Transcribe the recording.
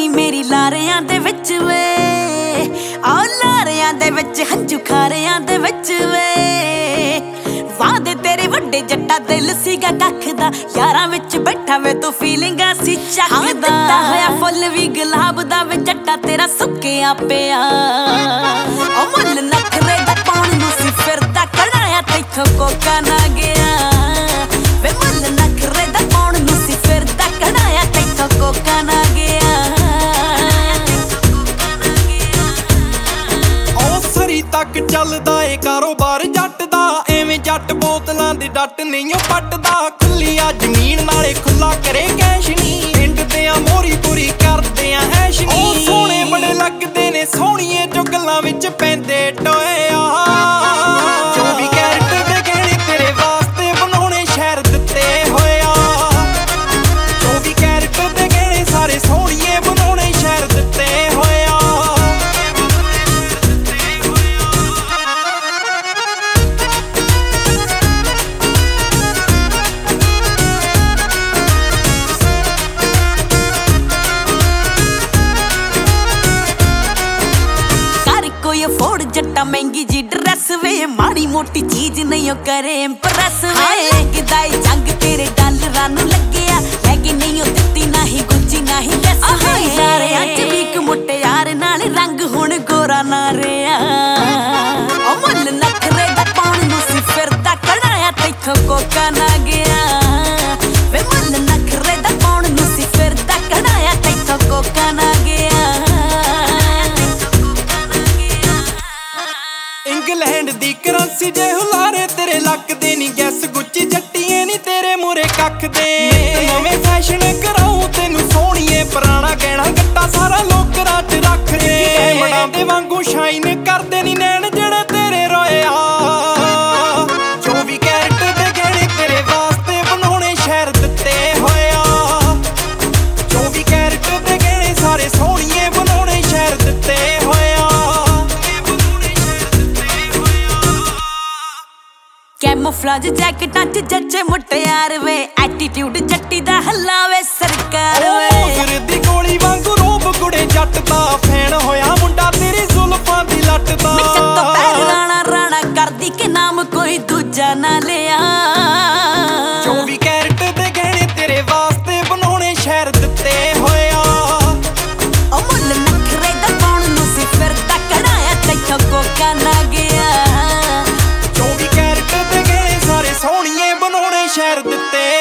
ਨੀ ਮੇਰੀ ਲਾਰਿਆਂ ਦੇ ਵਿੱਚ ਵੇ, ਆ ਲਾਰਿਆਂ ਦੇ ਵਿੱਚ ਹੰਝੂ ਖਾਰਿਆਂ ਦੇ ਵਿੱਚ ਵੇ। ਵਾਦੇ ਤੇਰੇ ਵੱਡੇ ਜੱਟਾ ਦਿਲ ਸੀਗਾ ਕੱਖ ਦਾ, ਯਾਰਾਂ ਵਿੱਚ ਬੈਠਾ ਵੇ ਤੂੰ ਫੀਲਿੰਗਾਂ ਸੀ ਚੱਕਦਾ। ਦਿੱਤਾ ਹੋਇਆ ਫੁੱਲ ਵੀ ਗੁਲਾਬ ਦਾ ਵੇ ਜੱਟਾ ਤੇਰਾ ਸੁੱਕਿਆ ਪਿਆ। ਉਹ ਮੁੱਲ ਨਖਰੇ ਦਾ ਪਾਉਣ ਨੂੰ ਸੀ ਫਿਰਦਾ, ਕੜਾਇਆ ਤੈਥੋਂ ਕੋਕਾ ਨਾ ਗਿਆ ਵੇ। ਮੁੱਲ ਨਖਰੇ ਦਾ ਪਾਉਣ ਨੂੰ ਸੀ ਫਿਰਦਾ, ਕੜਾਇਆ ਤੈਥੋਂ ਕੋਕਾ ਨਾ ਗਿਆ। ਉਹ ਸਰੀ ਤੱਕ ਚੱਲਦਾ ਏ ਕਾਰੋਬਾਰ ਜੱਟ ਦਾ, ਐਵੇਂ ਜੱਟ ਬੋਤਲਾਂ ਦੇ ਡੱਟ ਨਹੀਂ ਪੱਟਦਾ। ਖੁੱਲੀ ਆ ਜ਼ਮੀਨ ਨਾਲੇ ਖੁੱਲਾ ਕਰੇ ਕੈਸ਼ ਨੀ, ਪਿੰਡ ਤੇ ਆ ਮੋਰੀ ਪੂਰੀ ਕਰਦੇ ਆ ਐਸ਼ ਨੀ। ਉਹ ਸੋਹਣੇ ਬੜੇ ਲੱਗਦੇ ਨੇ ਸੋਹਣੀਏ ਜੋ ਗੱਲਾਂ ਵਿੱਚ ਪੈਂਦੇ ਟੋਏ ਆ। 24 ਕੈਰਟ ਦੇ ਗਹਿਣੇ ਤੇਰੇ ਵਾਸਤੇ ਬਣਾਉਣੇ ਸ਼ਹਿਰ ਦਿੱਤੇ ਹੋਏ ਆ। 24 ਕੈਰਟ ਦੇ ਗਹਿਣੇ ਸਾਰੇ ਸੋਹਣੀਏ ਬਣਾਉਣੇ ਸ਼ਹਿਰ ਦਿੱਤੇ ਹੋਏ ਆ। ਫੋੜ ਜੱਟਾ ਮਹਿੰਗੀ ਜੀ ਡਰੈਸ ਵੇ, ਮਾੜੀ ਮੋਟੀ ਚੀਜ਼ ਨਹੀਂ ਉਹ ਕਰੇ ਇੰਪ੍ਰੈਸ ਵੇ। ਗਦਾਈ ਜੰਗ ਤੇਰੇ ਡਾਲਰਾਂ ਨੂੰ ਲੱਗਿਆ, ਲੈ ਕੇ ਨਹੀਂ ਉਹ ਦਿੱਤੀ ਨਹੀਂ ਗੁੱਚੀ ਨਹੀਂ ਲੈਸ ਵੇ। ਯਾਰਿਆਂ ਚ ਵੀ ਇੱਕ ਮੁਟਿਆਰ ਨਾਲ ਰੰਗ ਹੁਣ ਗੋਰਾ ਨਾ ਰਿਹਾ। ਉਹ ਮੁੱਲ ਨਖਰੇ ਦਾ ਪਾਉਣ ਨੂੰ ਸੀ ਫਿਰਦਾ, ਕੜਾਇਆ ਤੈਥੋਂ ਕੋਕਾ ਨਾ ਗਿਆ ਵੇ। ਮੁੱਲ ਨਖਰੇ ਦਾ ਪਾਉਣ ਨੂੰ ਸੀ ਫਿਰਦਾ, ਕੜਾਇਆ ਤੈਥੋਂ ਕੋਕਾ ਨਾ ਗਿਆ। ਇੰਗਲੈਂਡ ਦੀ ਕਰੰਸੀ ਜੇ ਹੁਲਾਰੇ ਤੇਰੇ ਲੱਗਦੇ ਨੀ, ਗੈਸ ਗੁੱਚੀ ਜੱਟੀਏ ਨੀ ਤੇਰੇ ਮੂਰੇ ਕੱਖ ਦੇ। ਨਵੇਂ ਫੈਸ਼ਨ ਕਰਾਉ ਤੈਨੂੰ ਸੋਹਣੀਏ, ਪੁਰਾਣਾ ਗਹਿਣਾ ਗੱਟਾ ਸਾਰਾ ਲੋਕਰਾਂ ਚ ਰੱਖ ਦੇ। ਡਾਇਮੰਡਾਂ ਦੇ ਵਾਂਗੂ ਸ਼ਾਈਨ ਕਰਦੇ ਨੀ ਨੈਣ ਜਿਹੜੇ ਤੇਰੇ ਰੋਏ ਆ। 24 ਕੈਰਟ ਦੇ ਗਹਿਣੇ ਤੇਰੇ ਵਾਸਤੇ ਬਣਾਉਣੇ ਸ਼ਹਿਰ ਦਿੱਤੇ ਹੋਏ ਆ। 24 ਕੈਰਟ ਦੇ ਗਹਿਣੇ ਸਾਰੇ ਸੋਹਣੀਏ ਬਣਾਉਣੇ ਸ਼ਹਿਰ ਦਿੱਤੇ ਹੋਏ ਆ। ਕੈਮੋਫਲਾਜ ਜੈਕਟਾਂ ਚ ਜੱਜੇ ਮੁਟਿਆਰ ਵੇ, ਐਟੀਟਿਊਡ ਜੱਟੀ ਦਾ ਹੱਲਾਵੇ ਸਰਕਾਰ ਵੇ। ਸਿਰ ਦੀ ਗੋਲੀ ਵਾਂਗੂ ਰੂਪ ਕੁੜੇ ਜੱਟ ਦਾ, ਫੈਨ ਹੋਇਆ ਮੁੰਡਾ ਤੇਰੀ ਜ਼ੁਲਫਾਂ ਦੀ ਲੱਟ ਦਾ। ਮਿੱਚਤ ਤੋਂ ਪੈਰ ਰਾਣਾ ਰਾਣਾ ਕਰਦੀ ਕਿ ਨਾਮ ਕੋਈ ਦੂਜਾ ਨਾ ਲਿਆ। 24 ਕੈਰਟ ਦੇ ਗਹਿਣੇ ਤੇਰੇ ਵਾਸਤੇ ਬਣਾਉਣੇ ਸ਼ਹਿਰ ਦਿੱਤੇ ਹੋਏ ਆ। ਉਹ ਮੁੱਲ ਨਖਰੇ ਦਾ ਪਾਉਣ ਨੂੰ ਸੀ ਫਿਰਦਾ, ਕੜਾਇਆ ਤੈਥੋਂ ਕੋਕਾ ਨਾ ਗਿਆ। 24 ਕੈਰਟ ਦੇ ਗਹਿਣੇ ਸਾਰੇ ਸੋਹਣੀਏ ਬਣਾਉਣੇ ਸ਼ਹਿਰ ਦਿੱਤੇ